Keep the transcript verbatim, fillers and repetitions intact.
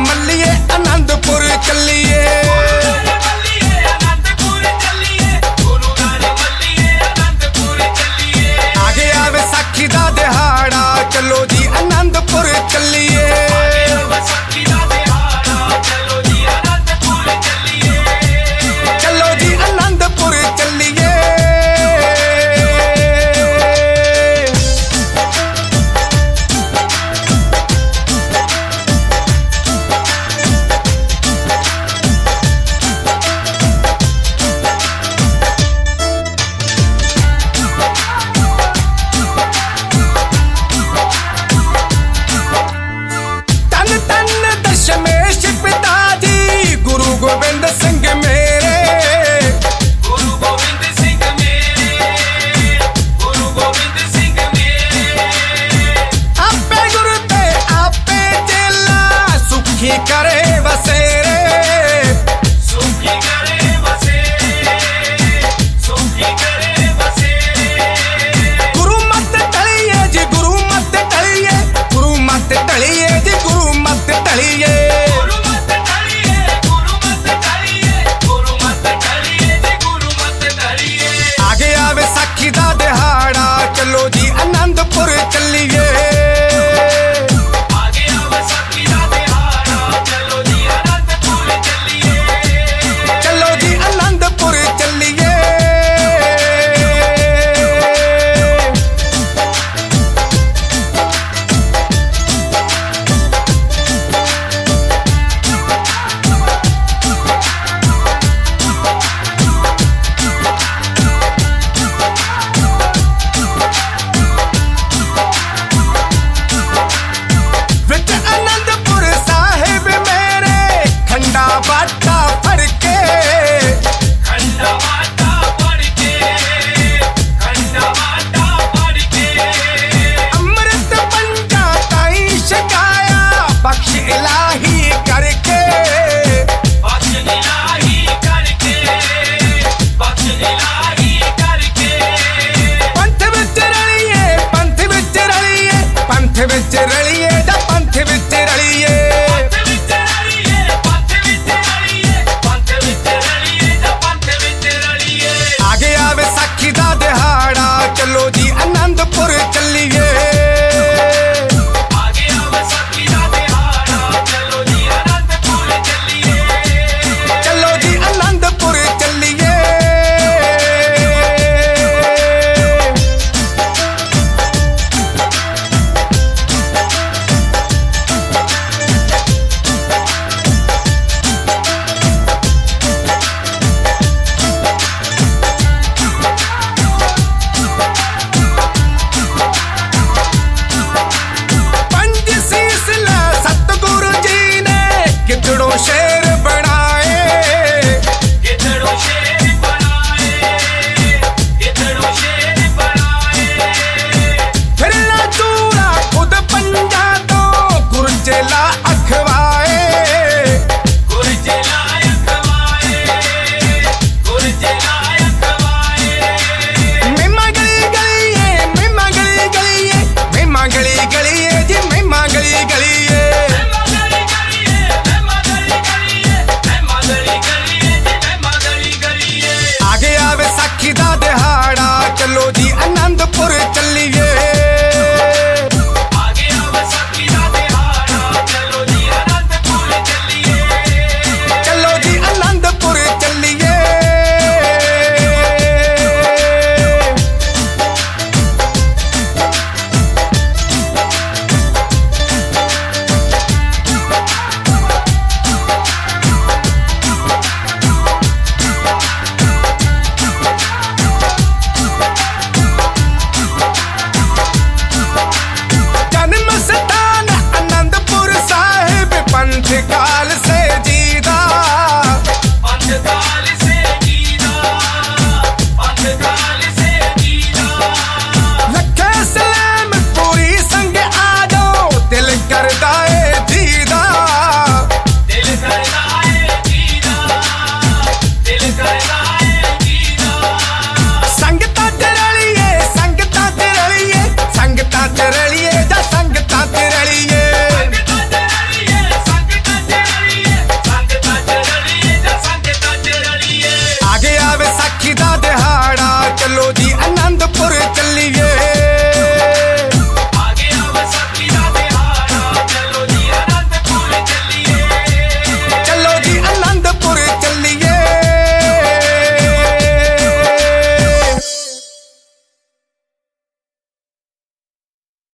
मल्लिए आनंदपुर चलिए। आगे आवे साखी दा दिहाड़ा चलो जी आनंदपुर चलिए। चलो जी आनंदपुर चलिए। गोविंद सिंह मेरे, गुरु गोविंद सिंह मेरे, गुरु गोविंद सिंह मेरे। आपे गुरु ते आपे चेला सुखी करे बसेरे, सुखी करे बसेरे, सुखी करे बसेरे। गुरु मत टलिए जी, गुरु मत टलिए, गुरु मत टलिए जी, गुरु मत टलिए। साखी दा दिहाड़ा चलो जी आनंदपुर चलिए। आगे आवे साखी दा दिहाड़ा चलो जी आनंदपुर चलिए। चलो जी आनंदपुर चलिए। बाटा फड़के, खंडा बाटा फड़के, खंडा बाटा फड़के। अमृत पंजा ताई शिकाया बख्श इलाही करके, बख्श इलाही करके, बख्श इलाही करके। पंथ विच रलिए, पंथ विच रलिए, पंथ विच रलिए दा पंथ विच रलिए। साखी दा दिहाड़ा चलो जी आनंदपुर चलिए। आगे आवे साखी दा दिहाड़ा चलो जी आनंदपुर चलिए। चलो जी आनंदपुर चलिए। गिद्धड़ो शेर बनाए, गिद्धड़ो शेर बनाए, गिद्धड़ो शेर बनाए। फिरना चूरा खुद पंजा तो गुरजेला अखवाए, गुरजेला अखवाए, गुरजेला अखवाए। मेमा गली गलिए, मेमा गली गलिए, मेमा गली गलिए जी, मेमा गली गलिए। आगे आवे साखी दा दिहाड़ा चलो जी आनंदपुर चलिए। आगे आवे साखी दा दिहाड़ा चलो जी आनंदपुर चलिए। चलो जी आनंदपुर चलिए। काल से जी